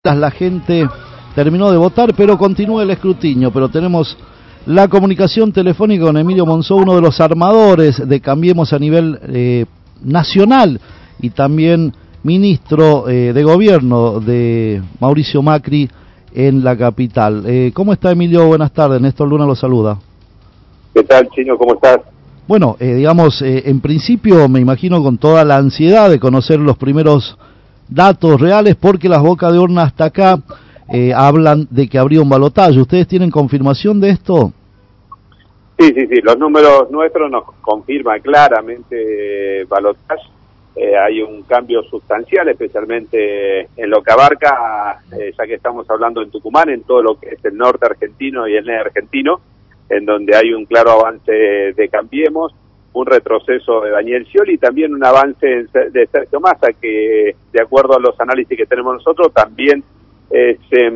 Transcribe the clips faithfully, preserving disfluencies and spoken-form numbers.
La gente terminó de votar, pero continúa el escrutinio. Pero tenemos la comunicación telefónica con Emilio Monzó, uno de los armadores de Cambiemos a nivel eh, nacional y también ministro eh, de gobierno de Mauricio Macri en la capital. Eh, ¿Cómo está, Emilio? Buenas tardes, Néstor Luna lo saluda. ¿Qué tal, Chino? ¿Cómo estás? Bueno, eh, digamos, eh, en principio me imagino con toda la ansiedad de conocer los primeros datos reales, porque las bocas de urna hasta acá eh, hablan de que habría un balotaje. ¿Ustedes tienen confirmación de esto? Sí, sí, sí, los números nuestros nos confirman claramente balotaje. Eh, hay un cambio sustancial, especialmente en lo que abarca, eh, ya que estamos hablando en Tucumán, en todo lo que es el norte argentino y el este argentino, en donde hay un claro avance de Cambiemos, un retroceso de Daniel Scioli y también un avance de Sergio Massa, que de acuerdo a los análisis que tenemos nosotros también es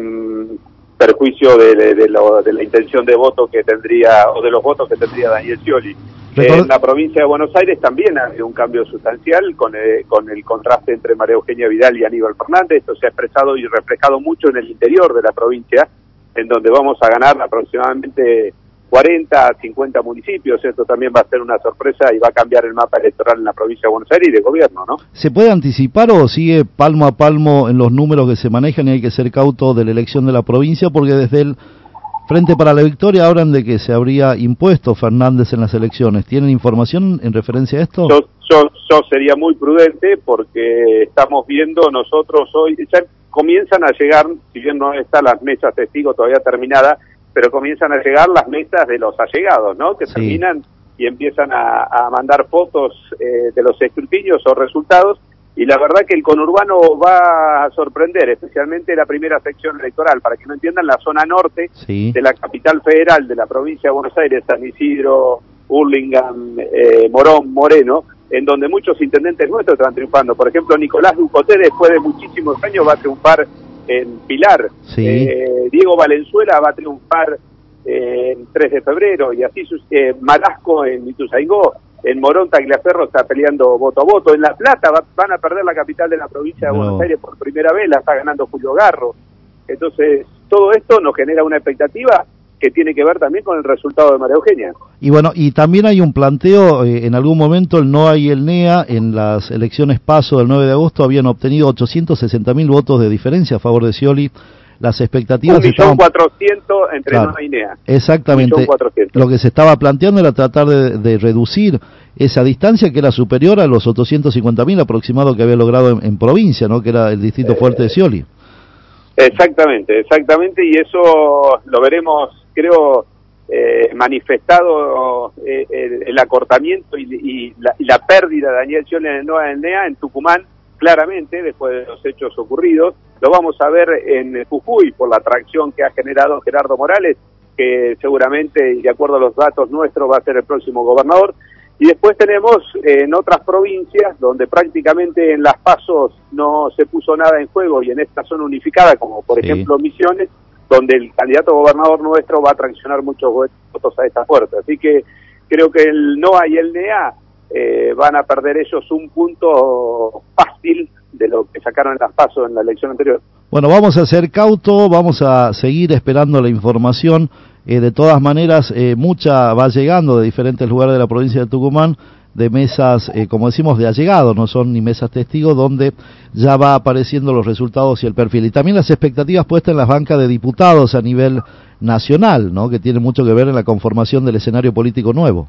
en perjuicio de, de, de, lo, de la intención de voto que tendría, o de los votos que tendría Daniel Scioli. En la provincia de Buenos Aires también ha habido un cambio sustancial con el, con el contraste entre María Eugenia Vidal y Aníbal Fernández. Esto se ha expresado y reflejado mucho en el interior de la provincia, en donde vamos a ganar aproximadamente cuarenta a cincuenta municipios. Esto también va a ser una sorpresa y va a cambiar el mapa electoral en la provincia de Buenos Aires y de gobierno, ¿no? ¿Se puede anticipar o sigue palmo a palmo en los números que se manejan y hay que ser cauto de la elección de la provincia? Porque desde el Frente para la Victoria hablan de que se habría impuesto Fernández en las elecciones. ¿Tienen información en referencia a esto? Yo, yo, yo sería muy prudente porque estamos viendo nosotros hoy, ya comienzan a llegar, si bien no están las mesas testigos todavía terminadas, pero comienzan a llegar las mesas de los allegados, ¿no? Que sí. Terminan y empiezan a, a mandar fotos eh, de los escrutinios o resultados, y la verdad que el conurbano va a sorprender, especialmente la primera sección electoral. Para que no entiendan, la zona norte sí. de la capital federal de la provincia de Buenos Aires, San Isidro, Hurlingham, eh, Morón, Moreno, en donde muchos intendentes nuestros están triunfando. Por ejemplo, Nicolás Ducoté, después de muchísimos años, va a triunfar en Pilar. Sí. Eh, Diego Valenzuela va a triunfar eh, en tres de febrero, y así eh, Malasco en Ituzaingó, en Morón Tagliaferro está peleando voto a voto, en La Plata va, van a perder la capital de la provincia de no. Buenos Aires por primera vez, la está ganando Julio Garro. Entonces, todo esto nos genera una expectativa que tiene que ver también con el resultado de María Eugenia. Y bueno, y también hay un planteo, eh, en algún momento el N O A y el N E A en las elecciones PASO del nueve de agosto habían obtenido ochocientos sesenta mil votos de diferencia a favor de Scioli. Las expectativas un millón estaban... cuatrocientos entre claro, N O A y N E A. Exactamente. Lo que se estaba planteando era tratar de, de reducir esa distancia, que era superior a los ochocientos cincuenta mil aproximados que había logrado en, en provincia, ¿no? Que era el distrito eh, fuerte de Scioli. Exactamente, exactamente, y eso lo veremos, creo, eh, manifestado eh, el, el acortamiento y, y, la, y la pérdida de Daniel Scioli en el N O A y el N E A en Tucumán, claramente, después de los hechos ocurridos. Lo vamos a ver en Jujuy por la atracción que ha generado Gerardo Morales, que seguramente, y de acuerdo a los datos nuestros, va a ser el próximo gobernador. Y después tenemos eh, en otras provincias donde prácticamente en las pasos no se puso nada en juego, y en esta zona unificada, como por sí. ejemplo Misiones, donde el candidato gobernador nuestro va a traccionar muchos votos a esta puerta. Así que creo que el N O A y el N E A eh, van a perder ellos un punto fácil de lo que sacaron en las pasos en la elección anterior. Bueno, vamos a ser cautos, vamos a seguir esperando la información. Eh, de todas maneras, eh, mucha va llegando de diferentes lugares de la provincia de Tucumán, de mesas, eh, como decimos, de allegados, no son ni mesas testigos, donde ya va apareciendo los resultados y el perfil. Y también las expectativas puestas en las bancas de diputados a nivel nacional, ¿no? Que tiene mucho que ver en la conformación del escenario político nuevo.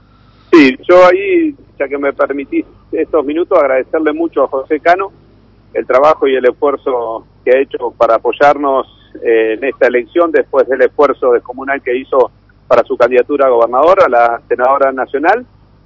Sí, yo ahí, ya que me permitís estos minutos, agradecerle mucho a José Cano el trabajo y el esfuerzo que ha hecho para apoyarnos eh, en esta elección, después del esfuerzo descomunal que hizo para su candidatura a gobernador, a la senadora nacional,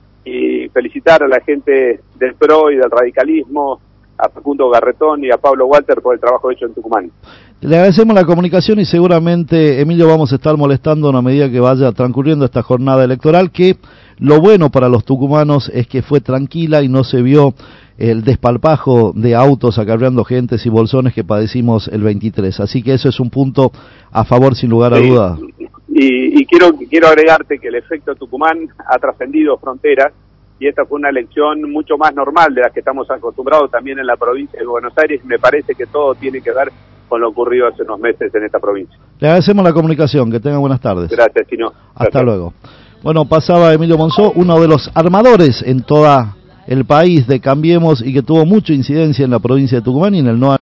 y felicitar a la gente del P R O y del radicalismo, a Facundo Garretón y a Pablo Walter por el trabajo hecho en Tucumán. Le agradecemos la comunicación y seguramente, Emilio, vamos a estar molestando a medida que vaya transcurriendo esta jornada electoral, que lo bueno para los tucumanos es que fue tranquila y no se vio el despalpajo de autos acarreando gentes y bolsones que padecimos el veintitrés. Así que eso es un punto a favor, sin lugar a sí, duda. Y, y quiero, quiero agregarte que el efecto Tucumán ha trascendido fronteras, y esta fue una elección mucho más normal de la que estamos acostumbrados también en la provincia de Buenos Aires. Me parece que todo tiene que ver con lo ocurrido hace unos meses en esta provincia. Le agradecemos la comunicación, que tenga buenas tardes. Gracias, Chino. Hasta Gracias. luego. Bueno, pasaba Emilio Monzó, uno de los armadores en toda el país de Cambiemos y que tuvo mucha incidencia en la provincia de Tucumán y en el no